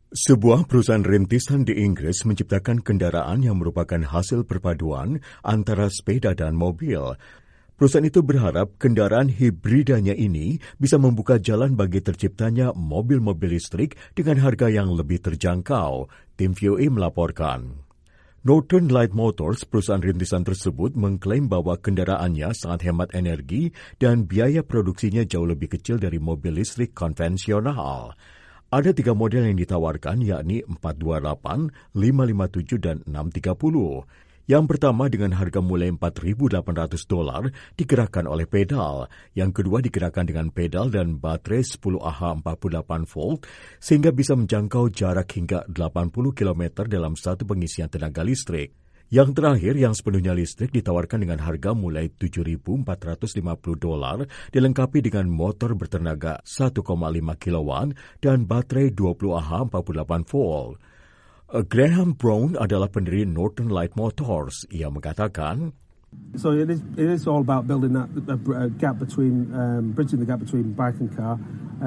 Sebuah perusahaan rintisan di Inggris menciptakan kendaraan yang merupakan hasil perpaduan antara sepeda dan mobil. Perusahaan itu berharap kendaraan hibridanya ini bisa membuka jalan bagi terciptanya mobil-mobil listrik dengan harga yang lebih terjangkau, tim VOA melaporkan. Northern Light Motors, perusahaan rintisan tersebut, mengklaim bahwa kendaraannya sangat hemat energi dan biaya produksinya jauh lebih kecil dari mobil listrik konvensional. Ada 3 model yang ditawarkan, yakni 428, 557, dan 630. Yang pertama dengan harga mulai $4.800 digerakkan oleh pedal. Yang kedua digerakkan dengan pedal dan baterai 10Ah 48 volt sehingga bisa menjangkau jarak hingga 80 km dalam satu pengisian tenaga listrik. Yang terakhir, yang sepenuhnya listrik, ditawarkan dengan harga mulai $7.450, dilengkapi dengan motor bertenaga 1,5 kW dan baterai 20Ah 48 volt. Graham Brown adalah pendiri Northern Light Motors. Ia mengatakan, So it is all about building that gap between, bridging the gap between bike and car.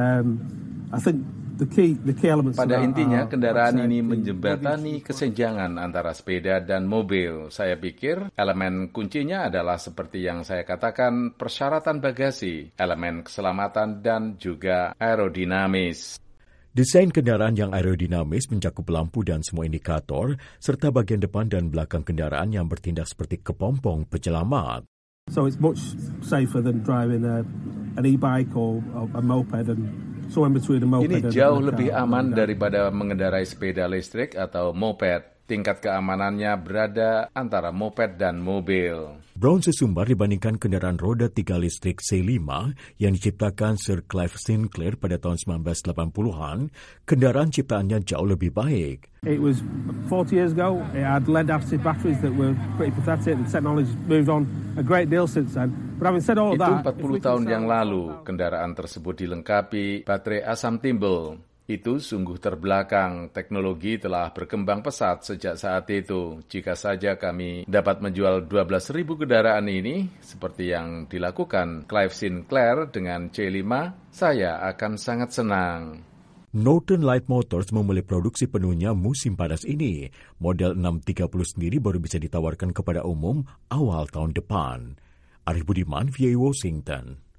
I think the key elements. Pada intinya, kendaraan ini menjembatani kesenjangan antara sepeda dan mobil. Saya pikir elemen kuncinya adalah seperti yang saya katakan, persyaratan bagasi, elemen keselamatan, dan juga aerodinamis. Desain kendaraan yang aerodinamis mencakup lampu dan semua indikator, serta bagian depan dan belakang kendaraan yang bertindak seperti kepompong penyelamat. So it's much safer than driving an e-bike or a moped and so in between a moped. Ini jauh lebih aman daripada mengendarai sepeda listrik atau moped. Tingkat keamanannya berada antara moped dan mobil. Brown sesumbar dibandingkan kendaraan roda 3 listrik C5 yang diciptakan Sir Clive Sinclair pada tahun 1980-an, kendaraan ciptaannya jauh lebih baik. It was 40 years ago, it had lead-acid batteries that were pretty pathetic, and technology moved on a great deal since then. But having said all of that, itu 40 tahun yang lalu, kendaraan tersebut dilengkapi baterai asam timbul. Itu sungguh terbelakang. Teknologi telah berkembang pesat sejak saat itu. Jika saja kami dapat menjual 12.000 kendaraan ini, seperti yang dilakukan Clive Sinclair dengan C5, saya akan sangat senang. Northern Light Motors memulai produksi penuhnya musim panas ini. Model 630 sendiri baru bisa ditawarkan kepada umum awal tahun depan. Arif Budiman, VOA Washington.